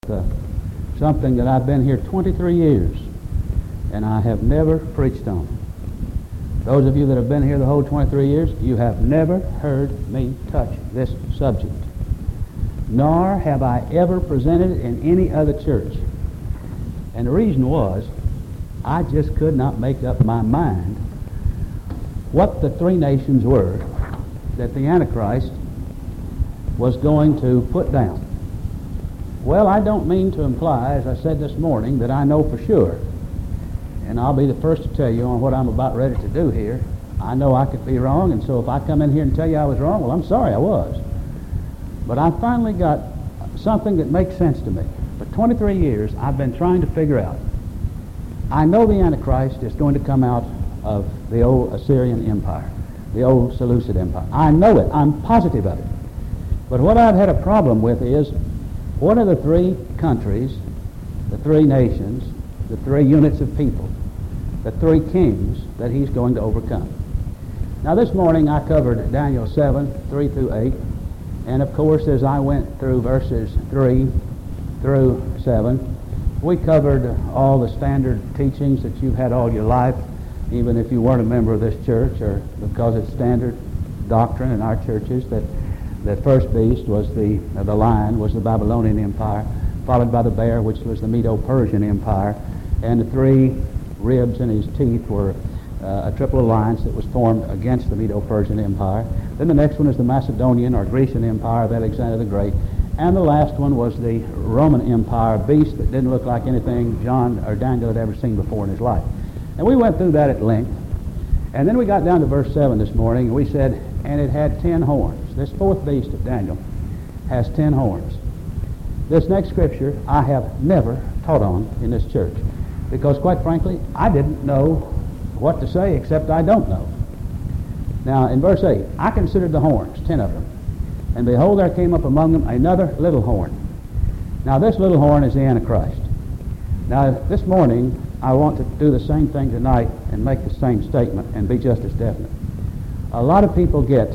uh, something that I've been here 23 years and I have never preached on. Those of you that have been here the whole 23 years, you have never heard me touch this subject. Nor have I ever presented it in any other church. And the reason was, I just could not make up my mind what the three nations were that the Antichrist was going to put down. Well, I don't mean to imply, as I said this morning, that I know for sure. And I'll be the first to tell you on what I'm about ready to do here. I know I could be wrong, and so if I come in here and tell you I was wrong, well, I'm sorry I was. But I finally got something that makes sense to me. For 23 years, I've been trying to figure out. I know the Antichrist is going to come out of the old Assyrian Empire, the old Seleucid Empire. I know it. I'm positive of it. But what I've had a problem with is, what are the three countries, the three nations, the three units of people, the three kings that he's going to overcome? Now this morning I covered Daniel 7, 3 through 8, and of course as I went through verses 3 through 7, we covered all the standard teachings that you've had all your life, even if you weren't a member of this church, or because it's standard doctrine in our churches that the first beast was the lion, was the Babylonian Empire, followed by the bear, which was the Medo-Persian Empire, and the three ribs in his teeth were a triple alliance that was formed against the Medo-Persian Empire. Then the next one is the Macedonian or Grecian Empire of Alexander the Great, and the last one was the Roman Empire, beast that didn't look like anything John or Daniel had ever seen before in his life. And we went through that at length. And then we got down to verse 7 this morning, and we said, and it had 10 horns. This fourth beast of Daniel has 10 horns. This next scripture I have never taught on in this church, because quite frankly, I didn't know what to say except I don't know. Now in verse 8, I considered the horns, 10 of them. And behold, there came up among them another little horn. Now this little horn is the Antichrist. Now this morning, I want to do the same thing tonight and make the same statement and be just as definite. A lot of people get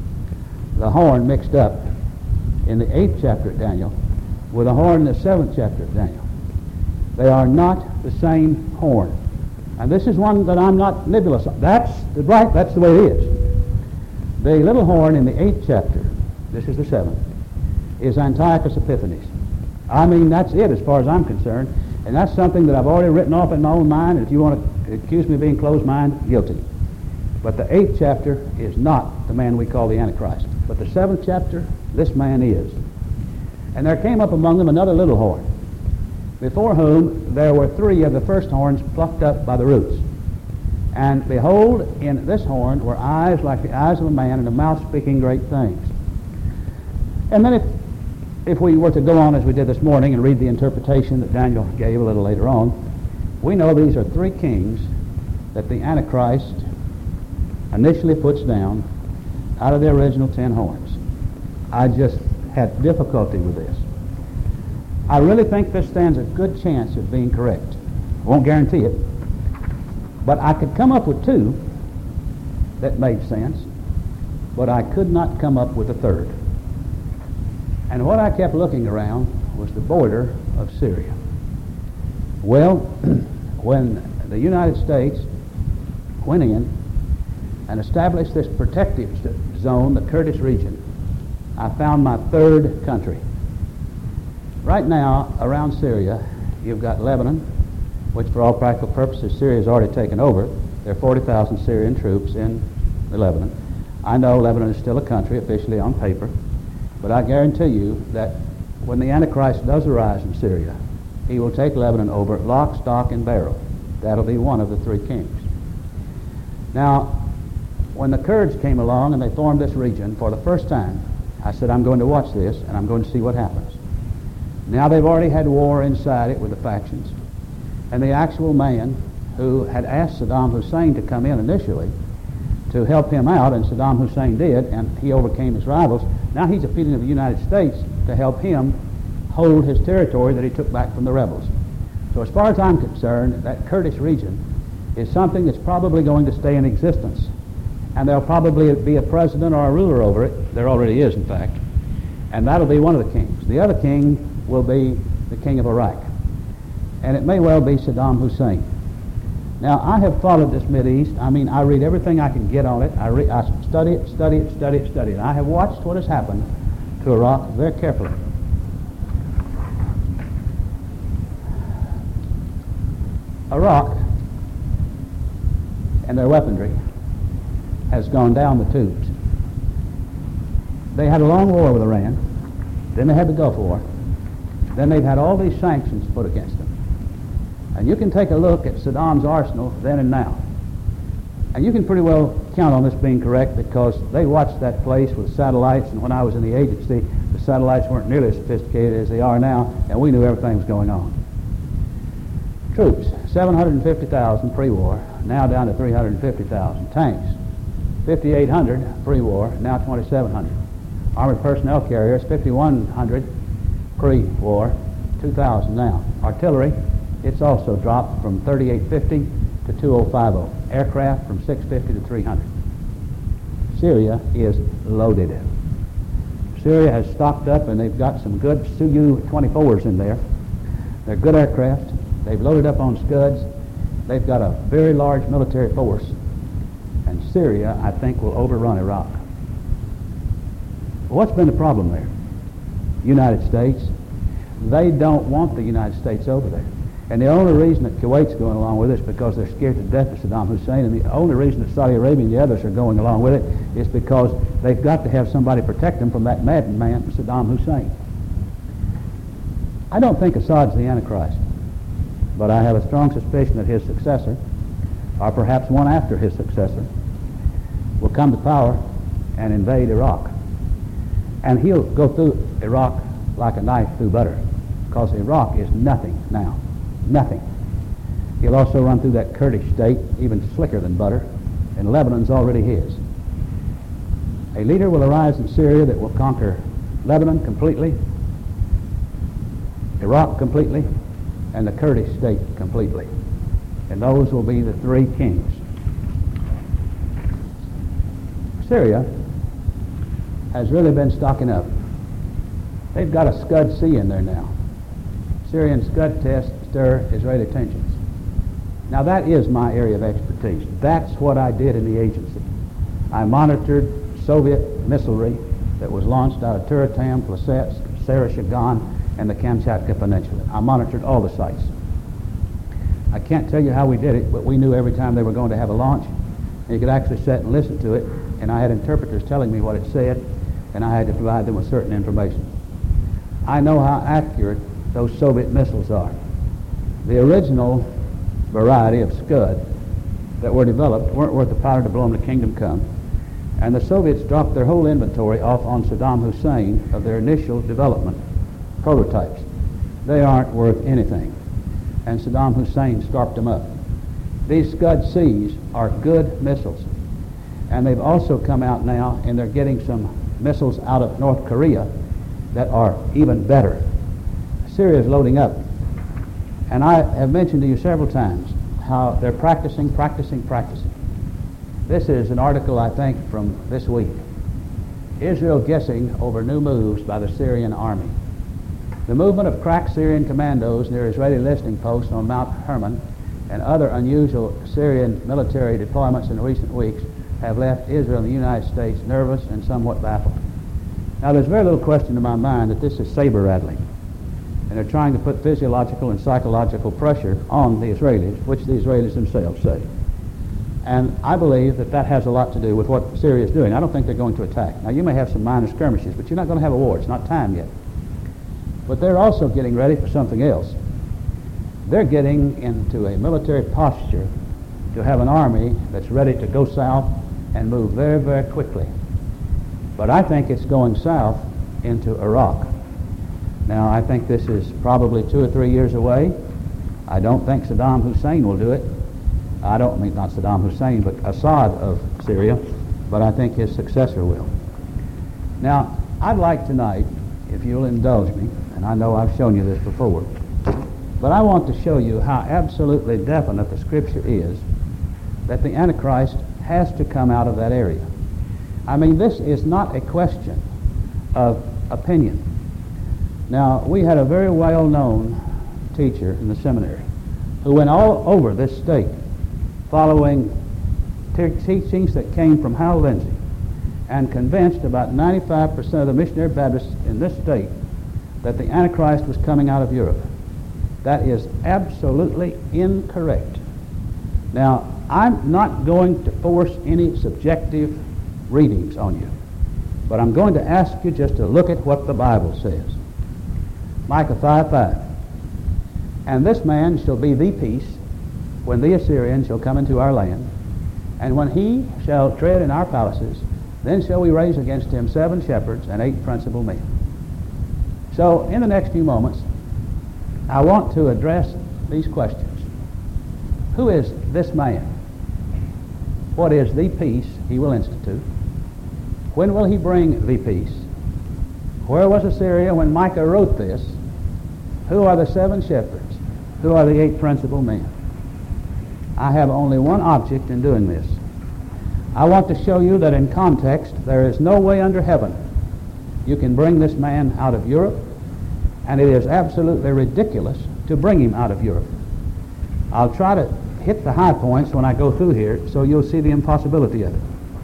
the horn mixed up in the 8th chapter of Daniel with the horn in the 7th chapter of Daniel. They are not the same horn. And this is one that I'm not nebulous on. That's the way it is. The little horn in the 8th chapter, this is the 7th, is Antiochus Epiphanes. I mean, that's it as far as I'm concerned. And that's something that I've already written off in my own mind. And if you want to accuse me of being closed-minded, guilty. But the 8th chapter is not the man we call the Antichrist. But the 7th chapter, this man is. And there came up among them another little horn, before whom there were 3 of the first horns plucked up by the roots. And behold, in this horn were eyes like the eyes of a man, and a mouth speaking great things. And then if we were to go on as we did this morning and read the interpretation that Daniel gave a little later on, we know these are 3 kings that the Antichrist initially puts down out of the original 10 horns. I just had difficulty with this. I really think this stands a good chance of being correct. Won't guarantee it. But I could come up with 2 that made sense, but I could not come up with a third. And what I kept looking around was the border of Syria. Well, when the United States went in and established this protective zone, the Kurdish region, I found my third country. Right now, around Syria, you've got Lebanon, which for all practical purposes, Syria has already taken over. There are 40,000 Syrian troops in Lebanon. I know Lebanon is still a country, officially on paper. But I guarantee you that when the Antichrist does arise in Syria, he will take Lebanon over lock, stock, and barrel. That'll be one of the 3 kings. Now, when the Kurds came along and they formed this region for the first time, I said, I'm going to watch this and I'm going to see what happens. Now they've already had war inside it with the factions. And the actual man who had asked Saddam Hussein to come in initially to help him out, and Saddam Hussein did, and he overcame his rivals. Now he's appealing to the United States to help him hold his territory that he took back from the rebels. So as far as I'm concerned, that Kurdish region is something that's probably going to stay in existence. And there'll probably be a president or a ruler over it. There already is, in fact. And that'll be one of the kings. The other king will be the king of Iraq. And it may well be Saddam Hussein. Now, I have followed this Mideast. I mean, I read everything I can get on it. I study it. I have watched what has happened to Iraq very carefully. Iraq and their weaponry has gone down the tubes. They had a long war with Iran. Then they had the Gulf War. Then they've had all these sanctions put against them. And you can take a look at Saddam's arsenal then and now. And you can pretty well count on this being correct because they watched that place with satellites, and when I was in the agency, the satellites weren't nearly as sophisticated as they are now, and we knew everything was going on. Troops, 750,000 pre-war, now down to 350,000. Tanks, 5,800 pre-war, now 2,700. Armored personnel carriers, 5,100 pre-war, 2,000 now. Artillery, it's also dropped from 3,850 to 2,050. Aircraft from 650 to 300. Syria is loaded. Syria has stocked up, and they've got some good Su-24s in there. They're good aircraft. They've loaded up on Scuds. They've got a very large military force. And Syria, I think, will overrun Iraq. What's been the problem there? United States. They don't want the United States over there. And the only reason that Kuwait's going along with it is because they're scared to death of Saddam Hussein. And the only reason that Saudi Arabia and the others are going along with it is because they've got to have somebody protect them from that madman, Saddam Hussein. I don't think Assad's the Antichrist, but I have a strong suspicion that his successor, or perhaps one after his successor, will come to power and invade Iraq. And he'll go through Iraq like a knife through butter, because Iraq is nothing now. Nothing. He'll also run through that Kurdish state, even slicker than butter, and Lebanon's already his. A leader will arise in Syria that will conquer Lebanon completely, Iraq completely, and the Kurdish state completely. And those will be the three kings. Syria has really been stocking up. They've got a Scud C in there now. Syrian Scud test stir Israeli tensions. Now that is my area of expertise. That's what I did in the agency. I monitored Soviet missilery that was launched out of Turatam, Plesetsk, Sarashagan, and the Kamchatka Peninsula. I monitored all the sites. I can't tell you how we did it, but we knew every time they were going to have a launch. And you could actually sit and listen to it, and I had interpreters telling me what it said, and I had to provide them with certain information. I know how accurate those Soviet missiles are. The original variety of Scud that were developed weren't worth the powder to blow them to kingdom come, and the Soviets dropped their whole inventory off on Saddam Hussein of their initial development prototypes. They aren't worth anything, and Saddam Hussein starved them up. These Scud Cs are good missiles, and they've also come out now, and they're getting some missiles out of North Korea that are even better. Syria is loading up, and I have mentioned to you several times how they're practicing. This is an article, I think, from this week. Israel guessing over new moves by the Syrian army. The movement of crack Syrian commandos near Israeli listening posts on Mount Hermon and other unusual Syrian military deployments in recent weeks have left Israel and the United States nervous and somewhat baffled. Now, there's very little question in my mind that this is saber-rattling, and they're trying to put physiological and psychological pressure on the Israelis, which the Israelis themselves say. And I believe that that has a lot to do with what Syria is doing. I don't think they're going to attack. Now, you may have some minor skirmishes, but you're not going to have a war. It's not time yet. But they're also getting ready for something else. They're getting into a military posture to have an army that's ready to go south and move very, very quickly. But I think it's going south into Iraq. Now, I think this is probably 2 or 3 years away. I don't think Saddam Hussein will do it. I don't mean not Saddam Hussein, but Assad of Syria, but I think his successor will. Now, I'd like tonight, if you'll indulge me, and I know I've shown you this before, but I want to show you how absolutely definite the Scripture is that the Antichrist has to come out of that area. I mean, this is not a question of opinion. Now, we had a very well-known teacher in the seminary who went all over this state following teachings that came from Hal Lindsey and convinced about 95% of the missionary Baptists in this state that the Antichrist was coming out of Europe. That is absolutely incorrect. Now, I'm not going to force any subjective readings on you, but I'm going to ask you just to look at what the Bible says. Micah 5:5. And this man shall be the peace when the Assyrian shall come into our land, and when he shall tread in our palaces, then shall we raise against him 7 shepherds and 8 principal men. So, in the next few moments, I want to address these questions. Who is this man? What is the peace he will institute? When will he bring the peace? Where was Assyria when Micah wrote this? Who are the 7 shepherds? Who are the 8 principal men? I have only one object in doing this. I want to show you that in context there is no way under heaven you can bring this man out of Europe, and it is absolutely ridiculous to bring him out of Europe. I'll try to hit the high points when I go through here so you'll see the impossibility of it.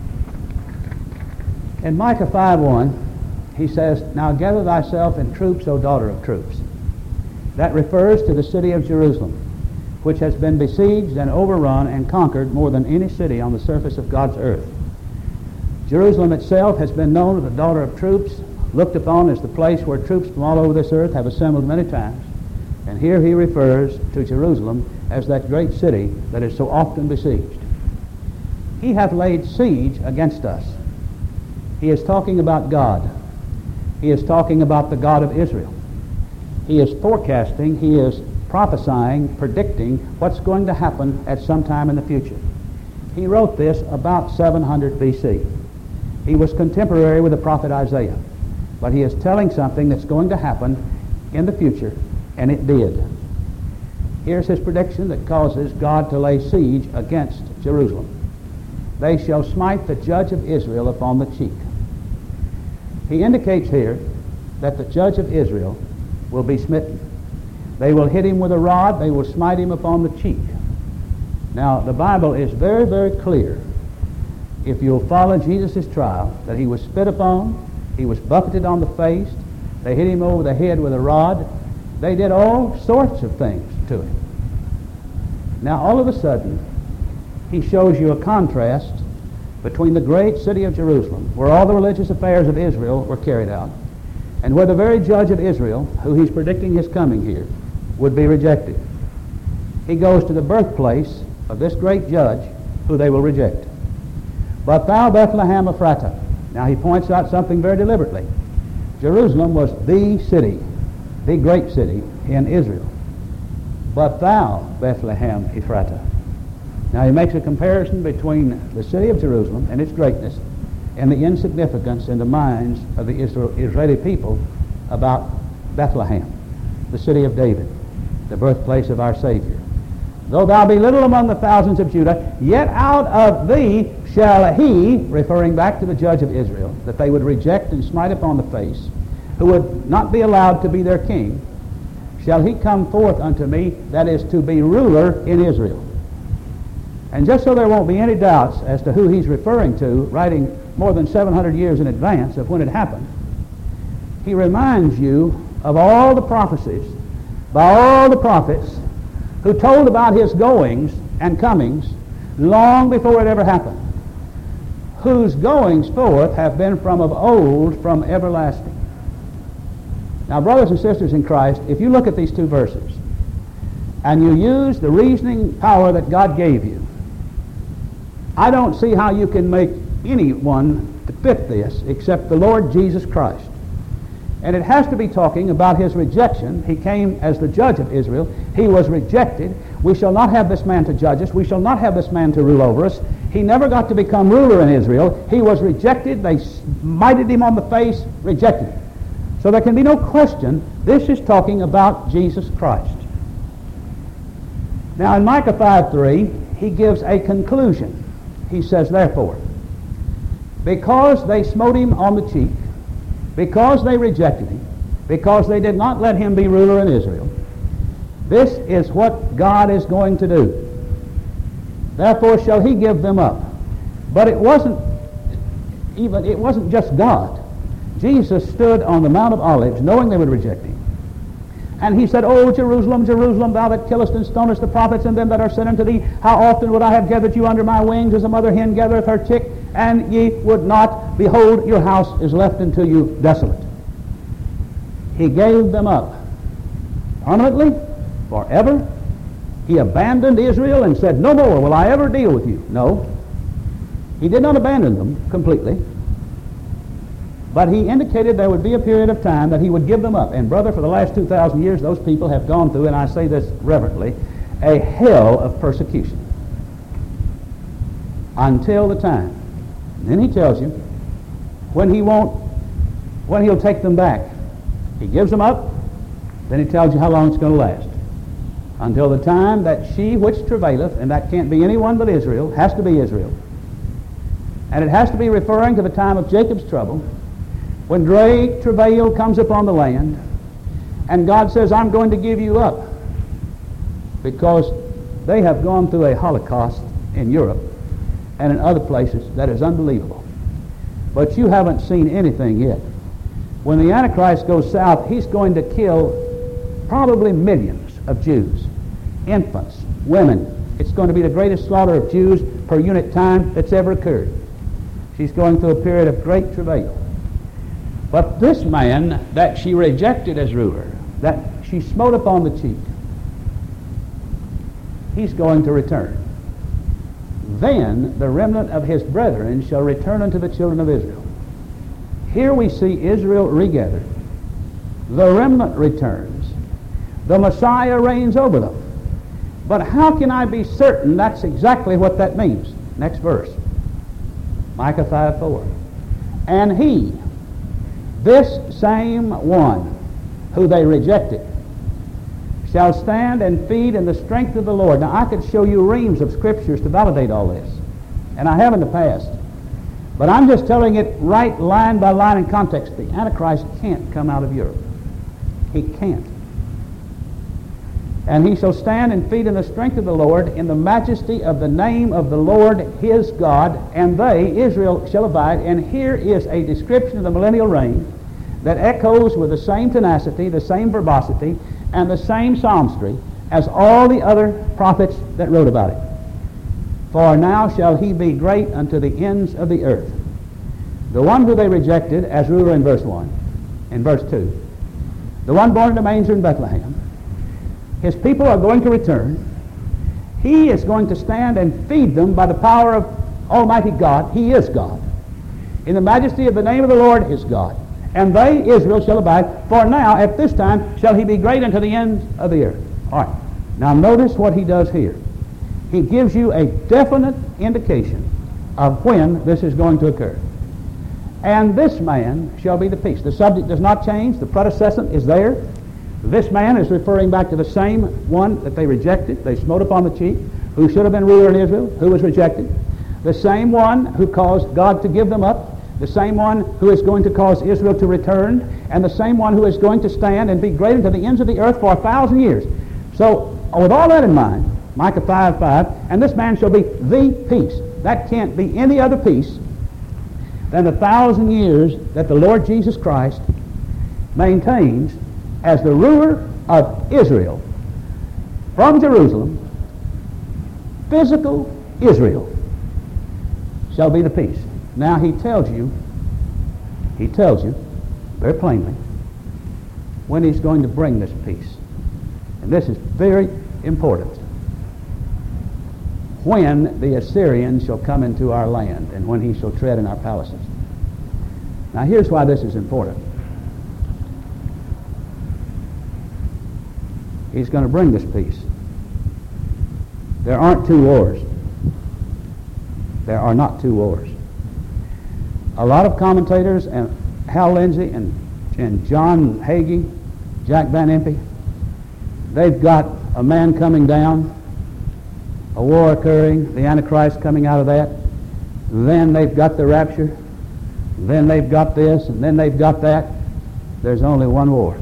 In Micah 5:1, he says, Now gather thyself in troops, O daughter of troops. That refers to the city of Jerusalem, which has been besieged and overrun and conquered more than any city on the surface of God's earth. Jerusalem itself has been known as the daughter of troops, looked upon as the place where troops from all over this earth have assembled many times. And here he refers to Jerusalem as that great city that is so often besieged. He hath laid siege against us. He is talking about God. He is talking about the God of Israel. He is forecasting, he is prophesying, predicting what's going to happen at some time in the future. He wrote this about 700 B.C. He was contemporary with the prophet Isaiah, but he is telling something that's going to happen in the future, and it did. Here's his prediction that causes God to lay siege against Jerusalem. They shall smite the judge of Israel upon the cheek. He indicates here that the judge of Israel will be smitten. They will hit him with a rod. They will smite him upon the cheek. Now, the Bible is very, very clear. If you'll follow Jesus' trial, that he was spit upon, he was buffeted on the face, they hit him over the head with a rod, they did all sorts of things to him. Now, all of a sudden, he shows you a contrast between the great city of Jerusalem, where all the religious affairs of Israel were carried out, and where the very judge of Israel, who he's predicting his coming here, would be rejected. He goes to the birthplace of this great judge who they will reject. But thou, Bethlehem Ephratah. Now he points out something very deliberately. Jerusalem was the city, the great city in Israel. But thou, Bethlehem Ephratah. Now he makes a comparison between the city of Jerusalem and its greatness and the insignificance in the minds of the Israeli people about Bethlehem, the city of David, the birthplace of our Savior. Though thou be little among the thousands of Judah, yet out of thee shall he, referring back to the judge of Israel, that they would reject and smite upon the face, who would not be allowed to be their king, shall he come forth unto me, that is to be ruler in Israel. And just so there won't be any doubts as to who he's referring to, writing more than 700 years in advance of when it happened, he reminds you of all the prophecies by all the prophets who told about his goings and comings long before it ever happened, whose goings forth have been from of old, from everlasting. Now, brothers and sisters in Christ, if you look at these two verses and you use the reasoning power that God gave you, I don't see how you can make anyone to fit this except the Lord Jesus Christ. And it has to be talking about his rejection. He came as the judge of Israel. He was rejected. We shall not have this man to judge us. We shall not have this man to rule over us. He never got to become ruler in Israel. He was rejected. They smited him on the face, rejected him. So there can be no question this is talking about Jesus Christ. Now in Micah 5:3, he gives a conclusion. He says, therefore, because they smote him on the cheek, because they rejected him, because they did not let him be ruler in Israel. This is what God is going to do. Therefore shall he give them up. But it wasn't just God. Jesus stood on the Mount of Olives knowing they would reject him. And he said, O Jerusalem, Jerusalem, thou that killest and stonest the prophets and them that are sent unto thee, how often would I have gathered you under my wings as a mother hen gathereth her chick, and ye would not. Behold, your house is left unto you desolate. He gave them up permanently, forever. He abandoned Israel and said, no more will I ever deal with you. No. He did not abandon them completely. But he indicated there would be a period of time that he would give them up. And brother, for the last 2,000 years, those people have gone through, and I say this reverently, a hell of persecution. Until the time. And then he tells you when he'll take them back. He gives them up, then he tells you how long it's going to last. Until the time that she which travaileth, and that can't be anyone but Israel, has to be Israel. And it has to be referring to the time of Jacob's trouble, when great travail comes upon the land, and God says, I'm going to give you up, because they have gone through a Holocaust in Europe and in other places that is unbelievable. But you haven't seen anything yet. When the Antichrist goes south, he's going to kill probably millions of Jews, infants, women. It's going to be the greatest slaughter of Jews per unit time that's ever occurred. She's going through a period of great travail. But this man that she rejected as ruler, that she smote upon the cheek, he's going to return. Then the remnant of his brethren shall return unto the children of Israel. Here we see Israel regathered. The remnant returns. The Messiah reigns over them. But how can I be certain that's exactly what that means? Next verse. Micah 5:4. And he, this same one who they rejected, shall stand and feed in the strength of the Lord. Now I could show you reams of scriptures to validate all this, and I have in the past. But I'm just telling it right line by line in context. The Antichrist can't come out of Europe. He can't. And he shall stand and feed in the strength of the Lord, in the majesty of the name of the Lord his God, and they, Israel, shall abide. And here is a description of the millennial reign that echoes with the same tenacity, the same verbosity, and the same psalmistry as all the other prophets that wrote about it. For now shall he be great unto the ends of the earth. The one who they rejected as ruler in verse 1, in verse 2, the one born in a manger in Bethlehem, his people are going to return. He is going to stand and feed them by the power of Almighty God. He is God. In the majesty of the name of the Lord is God. And they, Israel, shall abide. For now, at this time, shall he be great unto the ends of the earth. All right. Now notice what he does here. He gives you a definite indication of when this is going to occur. And this man shall be the peace. The subject does not change. The predecessor is there. This man is referring back to the same one that they rejected. They smote upon the cheek, who should have been ruler in Israel, who was rejected. The same one who caused God to give them up. The same one who is going to cause Israel to return. And the same one who is going to stand and be great unto the ends of the earth for 1,000 years. So, with all that in mind, Micah 5:5, and this man shall be the peace. That can't be any other peace than the 1,000 years that the Lord Jesus Christ maintains as the ruler of Israel from Jerusalem. Physical Israel shall be the peace. Now he tells you very plainly when he's going to bring this peace. And this is very important. When the Assyrians shall come into our land and when he shall tread in our palaces. Now here's why this is important. He's going to bring this peace. There aren't two wars. There are not two wars. A lot of commentators, and Hal Lindsey and John Hagee, Jack Van Impe, they've got a man coming down, a war occurring, the Antichrist coming out of that. Then they've got the rapture. Then they've got this, and then they've got that. there's only one war.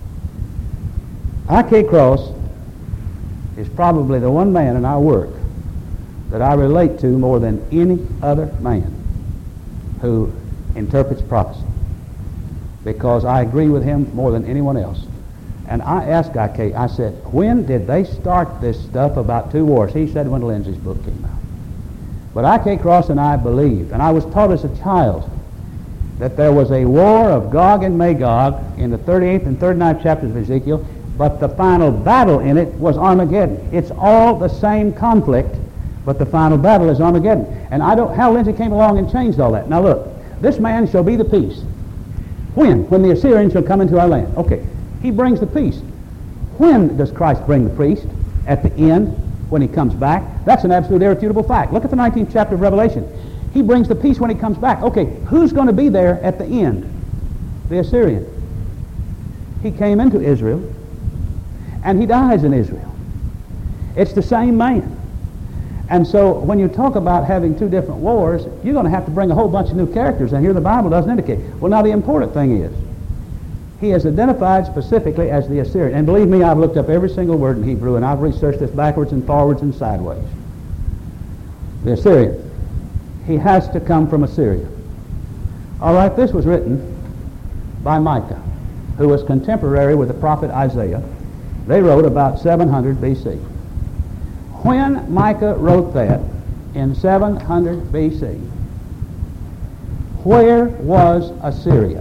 I.K. Cross is probably the one man in our work that I relate to more than any other man who interprets prophecy, because I agree with him more than anyone else. And I asked I.K., I said, when did they start this stuff about two wars? He said when Lindsay's book came out. But I.K. Cross and I believed, and I was taught as a child, that there was a war of Gog and Magog in the 38th and 39th chapters of Ezekiel, but the final battle in it was Armageddon. It's all the same conflict, but the final battle is Armageddon. And Hal Lindsey came along and changed all that. Now look, this man shall be the peace. When? When the Assyrians shall come into our land. Okay, he brings the peace. When does Christ bring the peace? At the end, when he comes back. That's an absolute irrefutable fact. Look at the 19th chapter of Revelation. He brings the peace when he comes back. Okay, who's going to be there at the end? The Assyrian. He came into Israel, and he dies in Israel. It's the same man. And so when you talk about having two different wars, you're going to have to bring a whole bunch of new characters, and here the Bible doesn't indicate. Well, now the important thing is, he is identified specifically as the Assyrian. And believe me, I've looked up every single word in Hebrew, and I've researched this backwards and forwards and sideways. The Assyrian. He has to come from Assyria. All right, this was written by Micah, who was contemporary with the prophet Isaiah. They wrote about 700 B.C. When Micah wrote that in 700 B.C., where was Assyria?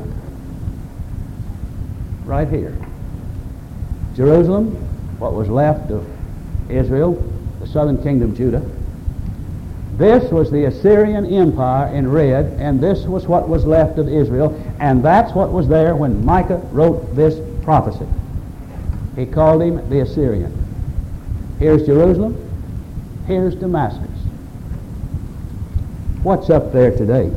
Right here. Jerusalem, what was left of Israel, the southern kingdom, Judah. This was the Assyrian Empire in red, and this was what was left of Israel, and that's what was there when Micah wrote this prophecy. He called him the Assyrian. Here's Jerusalem. Here's Damascus. What's up there today?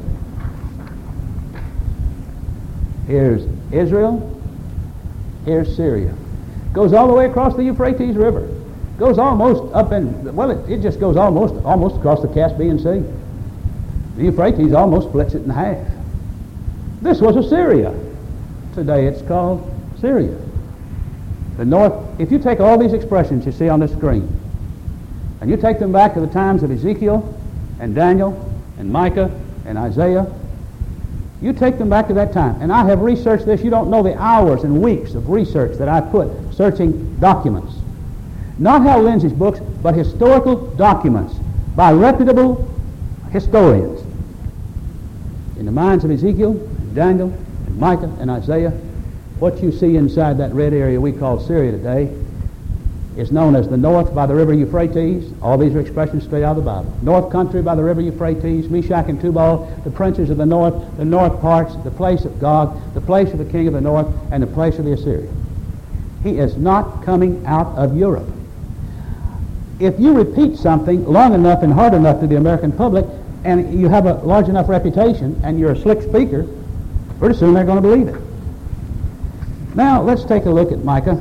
Here's Israel. Here's Syria. Goes all the way across the Euphrates River. Goes almost up in, well, it just goes almost across the Caspian Sea. The Euphrates almost splits it in half. This was Assyria. Today it's called Syria. The north, if you take all these expressions you see on the screen, and you take them back to the times of Ezekiel and Daniel and Micah and Isaiah, you take them back to that time. And I have researched this. You don't know the hours and weeks of research that I put searching documents. Not Hal Lindsey's books, but historical documents by reputable historians. In the minds of Ezekiel, and Daniel, and Micah, and Isaiah, what you see inside that red area we call Syria today is known as the north by the river Euphrates. All these are expressions straight out of the Bible. North country by the river Euphrates, Meshach and Tubal, the princes of the north parts, the place of God, the place of the king of the north, and the place of the Assyrian. He is not coming out of Europe. If you repeat something long enough and hard enough to the American public, and you have a large enough reputation, and you're a slick speaker, pretty soon they're going to believe it. Now, let's take a look at Micah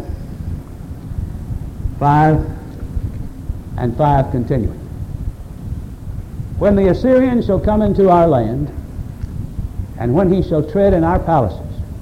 5 and 5 continuing. When the Assyrian shall come into our land, and when he shall tread in our palaces.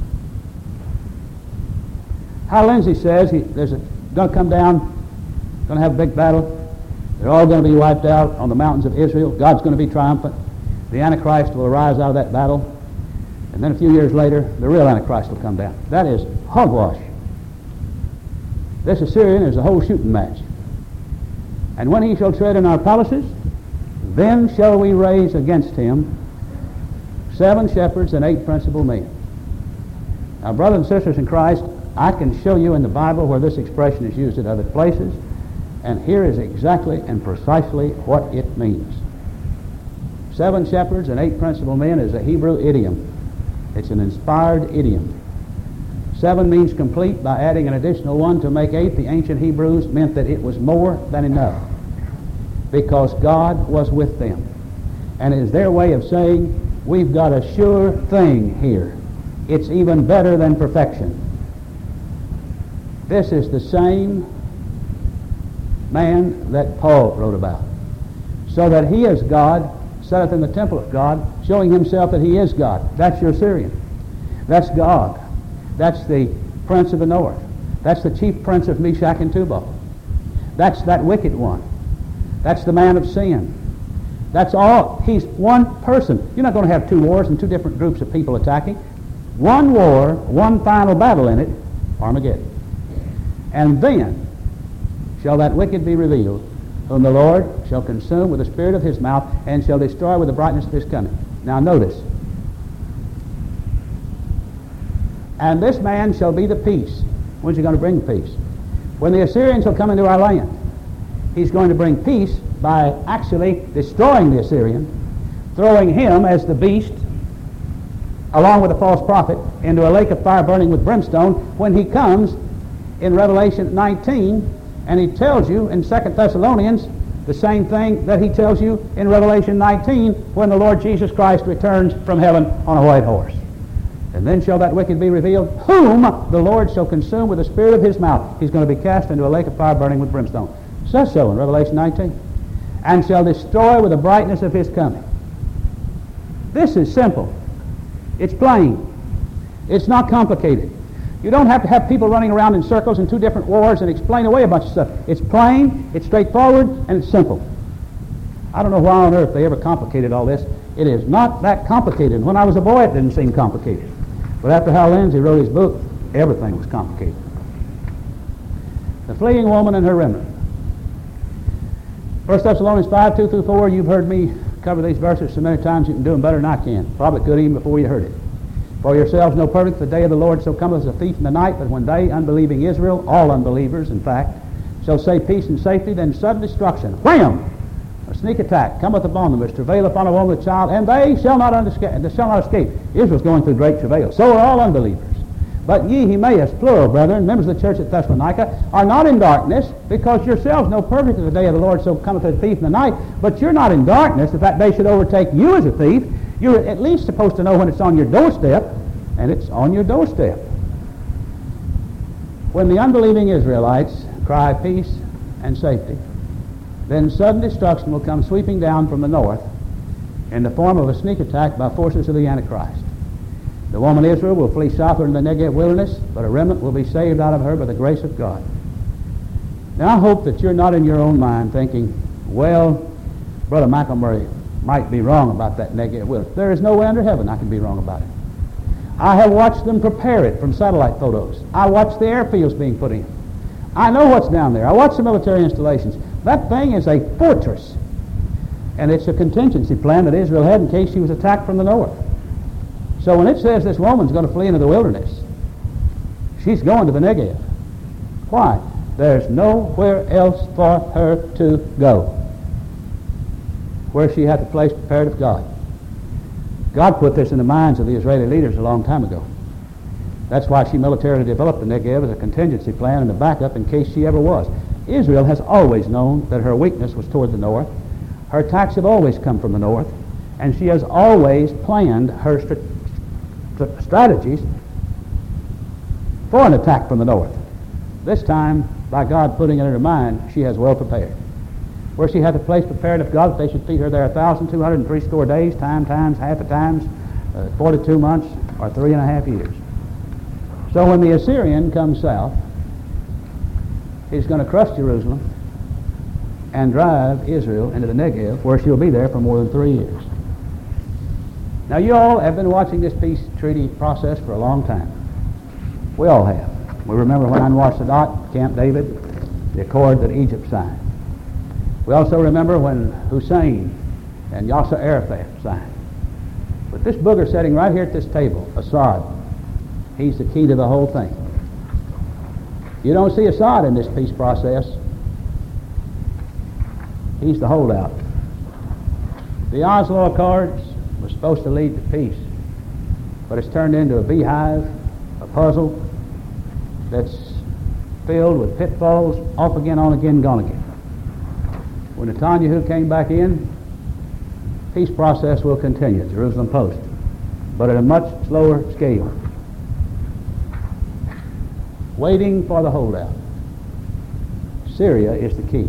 Hal Lindsey says there's going to come down, going to have a big battle. They're all going to be wiped out on the mountains of Israel. God's going to be triumphant. The Antichrist will arise out of that battle. And then a few years later, the real Antichrist will come down. That is hogwash. This Assyrian is a whole shooting match. And when he shall tread in our palaces, then shall we raise against him 7 shepherds and 8 principal men. Now, brothers and sisters in Christ, I can show you in the Bible where this expression is used at other places, and here is exactly and precisely what it means. 7 shepherds and 8 principal men is a Hebrew idiom. It's an inspired idiom. 7 means complete. By adding an additional 1 to make 8, the ancient Hebrews meant that it was more than enough, because God was with them. And it is their way of saying, we've got a sure thing here. It's even better than perfection. This is the same man that Paul wrote about. So that he is God, setteth in the temple of God, showing himself that he is God. That's your Assyrian. That's Gog. That's the prince of the north. That's the chief prince of Meshach and Tubal. That's that wicked one. That's the man of sin. That's all. He's one person. You're not going to have two wars and two different groups of people attacking. One war, one final battle in it, Armageddon. And then shall that wicked be revealed, whom the Lord shall consume with the spirit of his mouth, and shall destroy with the brightness of his coming. Now notice. And this man shall be the peace. When's he going to bring peace? When the Assyrians will come into our land. He's going to bring peace by actually destroying the Assyrian, throwing him as the beast, along with the false prophet, into a lake of fire burning with brimstone when he comes in Revelation 19, and he tells you in 2 Thessalonians the same thing that he tells you in Revelation 19 when the Lord Jesus Christ returns from heaven on a white horse. And then shall that wicked be revealed, whom the Lord shall consume with the spirit of his mouth. He's going to be cast into a lake of fire burning with brimstone. It says so in Revelation 19. And shall destroy with the brightness of his coming. This is simple. It's plain. It's not complicated. You don't have to have people running around in circles in two different wars and explain away a bunch of stuff. It's plain, it's straightforward, and it's simple. I don't know why on earth they ever complicated all this. It is not that complicated. When I was a boy, it didn't seem complicated. But after Hal Lindsey wrote his book, everything was complicated. The fleeing woman and her remnant. 1 Thessalonians 5, 2 through 4, you've heard me cover these verses so many times you can do them better than I can. Probably could even before you heard it. For yourselves know perfect the day of the Lord so cometh as a thief in the night, but when they, unbelieving Israel, all unbelievers in fact, shall say peace and safety, then sudden destruction, wham! A sneak attack cometh upon them as travail upon a woman with child, and they shall not escape. Israel's going through great travail. So are all unbelievers. But ye, Emmaus, plural, brethren, members of the church at Thessalonica, are not in darkness, because yourselves know perfectly the day of the Lord so cometh as a thief in the night. But you're not in darkness if that day should overtake you as a thief. You're at least supposed to know when it's on your doorstep, and it's on your doorstep. When the unbelieving Israelites cry peace and safety, then sudden destruction will come sweeping down from the north in the form of a sneak attack by forces of the Antichrist. The woman Israel will flee southward in the Negev wilderness, but a remnant will be saved out of her by the grace of God. Now I hope that you're not in your own mind thinking, well, Brother McElmurray might be wrong about that Negev wilderness. There is no way under heaven I can be wrong about it. I have watched them prepare it from satellite photos. I watched the airfields being put in. I know what's down there. I watched the military installations. That thing is a fortress. And it's a contingency plan that Israel had in case she was attacked from the north. So when it says this woman's going to flee into the wilderness, she's going to the Negev. Why? There's nowhere else for her to go where she had the place prepared of God. God put this in the minds of the Israeli leaders a long time ago. That's why she militarily developed the Negev as a contingency plan and a backup in case she ever was. Israel has always known that her weakness was toward the north. Her attacks have always come from the north, and she has always planned her strategies for an attack from the north. This time, by God putting it in her mind, she has well prepared. Where she had the place prepared of God, that they should feed her there 1,260 days, times half a times, 42 months, or 3.5 years. So when the Assyrian comes south, he's going to crush Jerusalem and drive Israel into the Negev, where she'll be there for more than 3 years. Now you all have been watching this peace treaty process for a long time. We all have. We remember when Anwar Sadat, Camp David, the accord that Egypt signed. We also remember when Hussein and Yasser Arafat signed. But this booger sitting right here at this table, Assad, he's the key to the whole thing. You don't see Assad in this peace process. He's the holdout. The Oslo Accords were supposed to lead to peace, but it's turned into a beehive, a puzzle that's filled with pitfalls, off again, on again, gone again. When Netanyahu came back in, peace process will continue, Jerusalem Post, but at a much slower scale. Waiting for the holdout. Syria is the key.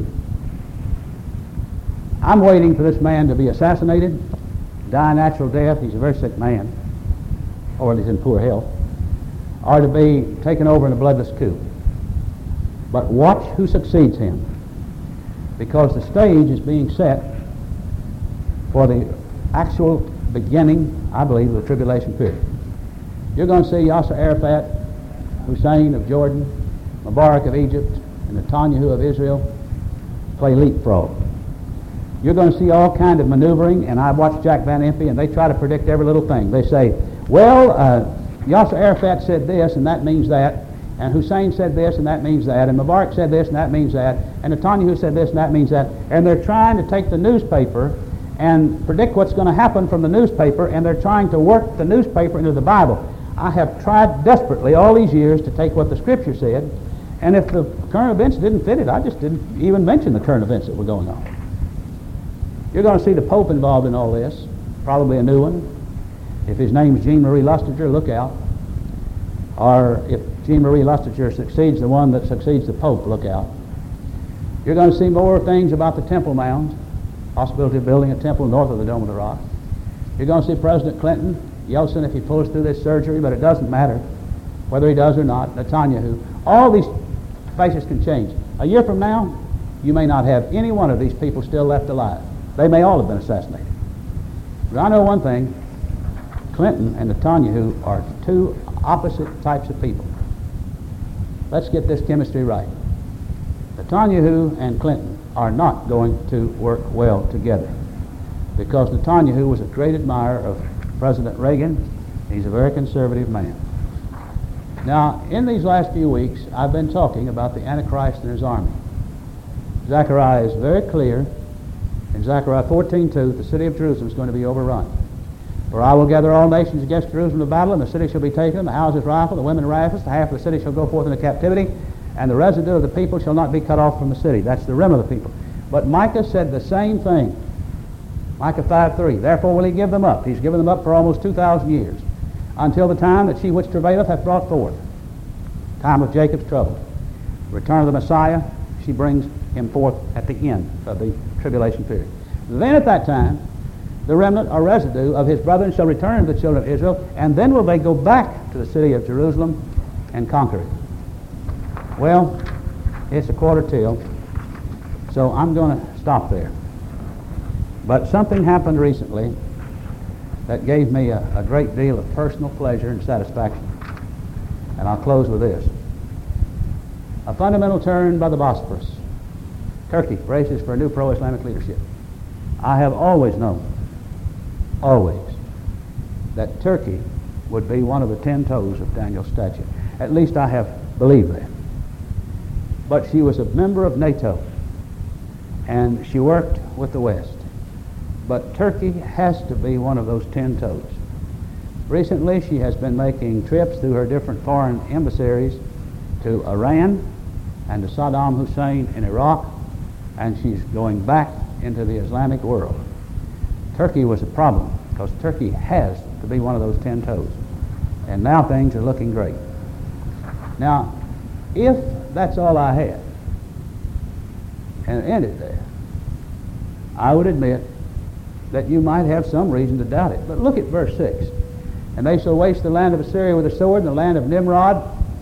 I'm waiting for this man to be assassinated, die a natural death. He's a very sick man, or he's in poor health. are to be taken over in a bloodless coup. But watch who succeeds him, because the stage is being set for the actual beginning, I believe, of the tribulation period. You're going to see Yasser Arafat, Hussein of Jordan, Mubarak of Egypt, and Netanyahu of Israel play leapfrog. You're going to see all kind of maneuvering, and I watched Jack Van Impe, and they try to predict every little thing. They say, well, Yasser Arafat said this, and that means that, and Hussein said this, and that means that, and Mubarak said this, and that means that, and Netanyahu said this, and that means that, and they're trying to take the newspaper and predict what's going to happen from the newspaper, and they're trying to work the newspaper into the Bible. I have tried desperately all these years to take what the Scripture said, and if the current events didn't fit it, I just didn't even mention the current events that were going on. You're going to see the Pope involved in all this, probably a new one. If his name's Jean-Marie Lustiger, look out. Or if Jean-Marie Lustiger succeeds the one that succeeds the Pope, look out. You're going to see more things about the Temple Mount, possibility of building a temple north of the Dome of the Rock. You're going to see President Clinton, Yeltsin if he pulls through this surgery, but it doesn't matter whether he does or not, Netanyahu. All these faces can change. A year from now, you may not have any one of these people still left alive. They may all have been assassinated. But I know one thing, Clinton and Netanyahu are two opposite types of people. Let's get this chemistry right. Netanyahu and Clinton are not going to work well together, because Netanyahu was a great admirer of President Reagan. He's a very conservative man. Now, in these last few weeks, I've been talking about the Antichrist and his army. Zechariah is very clear. In Zechariah 14:2, the city of Jerusalem is going to be overrun. For I will gather all nations against Jerusalem to battle, and the city shall be taken, the houses rifled, the women ravished, the half of the city shall go forth into captivity, and the residue of the people shall not be cut off from the city. That's the remnant of the people. But Micah said the same thing. Micah 5:3, therefore will he give them up. He's given them up for almost 2,000 years, until the time that she which travaileth hath brought forth. Time of Jacob's trouble. Return of the Messiah, she brings him forth at the end of the tribulation period. Then at that time, the remnant or residue of his brethren shall return to the children of Israel, and then will they go back to the city of Jerusalem and conquer it. Well, it's a quarter till, so I'm going to stop there. But something happened recently that gave me a great deal of personal pleasure and satisfaction. And I'll close with this. A fundamental turn by the Bosphorus. Turkey braces for a new pro-Islamic leadership. I have always known, that Turkey would be one of the 10 toes of Daniel's statue. At least I have believed that. But she was a member of NATO, and she worked with the West. But Turkey has to be one of those 10 toes. Recently, she has been making trips through her different foreign emissaries to Iran and to Saddam Hussein in Iraq, and she's going back into the Islamic world. Turkey was a problem, because Turkey has to be one of those 10 toes. And now things are looking great. Now, if that's all I had, and it ended there, I would admit that you might have some reason to doubt it. But look at verse 6. And they shall waste the land of Assyria with a sword, and the land of Nimrod,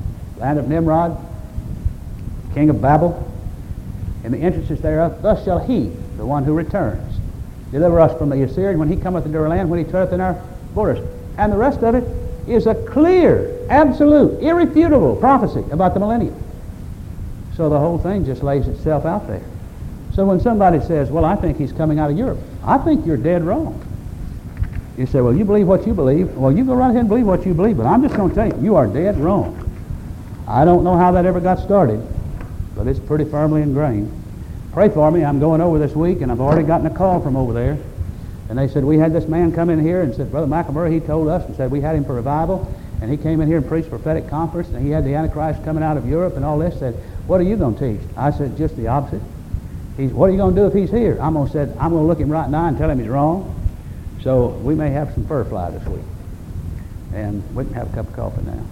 king of Babel, in the entrances thereof. Thus shall he, the one who returns, deliver us from the Assyrian when he cometh into our land, when he treadeth in our borders. And the rest of it is a clear, absolute, irrefutable prophecy about the millennium. So the whole thing just lays itself out there. So when somebody says, well, I think he's coming out of Europe, I think you're dead wrong. You say, well, you believe what you believe. Well, you go right ahead and believe what you believe, but I'm just going to tell you, you are dead wrong. I don't know how that ever got started, but it's pretty firmly ingrained. Pray for me. I'm going over this week, and I've already gotten a call from over there. And they said, we had this man come in here and said, Brother McElmurray, he told us and said we had him for revival, and he came in here and preached a prophetic conference, and he had the Antichrist coming out of Europe and all this. Said, what are you going to teach? I said, just the opposite. What are you going to do if he's here? I'm going to look him right now and tell him he's wrong. So we may have some fur fly this week. And we can have a cup of coffee now.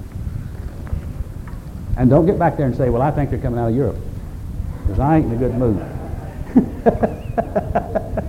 And don't get back there and say, well, I think they're coming out of Europe, because I ain't in a good mood.